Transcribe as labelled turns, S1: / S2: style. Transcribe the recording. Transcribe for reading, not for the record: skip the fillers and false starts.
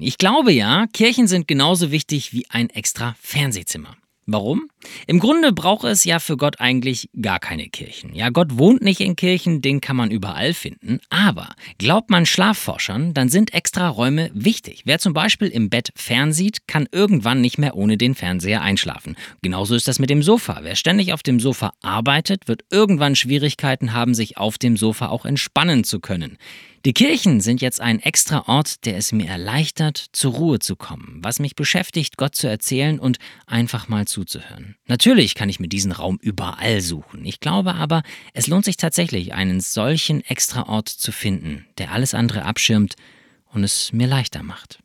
S1: Ich glaube ja, Kirchen sind genauso wichtig wie ein extra Fernsehzimmer. Warum? Im Grunde braucht es ja für Gott eigentlich gar keine Kirchen. Ja, Gott wohnt nicht in Kirchen, den kann man überall finden. Aber glaubt man Schlafforschern, dann sind extra Räume wichtig. Wer zum Beispiel im Bett fernsieht, kann irgendwann nicht mehr ohne den Fernseher einschlafen. Genauso ist das mit dem Sofa. Wer ständig auf dem Sofa arbeitet, wird irgendwann Schwierigkeiten haben, sich auf dem Sofa auch entspannen zu können. Die Kirchen sind jetzt ein extra Ort, der es mir erleichtert, zur Ruhe zu kommen, was mich beschäftigt, Gott zu erzählen und einfach mal zuzuhören. Natürlich kann ich mir diesen Raum überall suchen. Ich glaube aber, es lohnt sich tatsächlich, einen solchen extra Ort zu finden, der alles andere abschirmt und es mir leichter macht.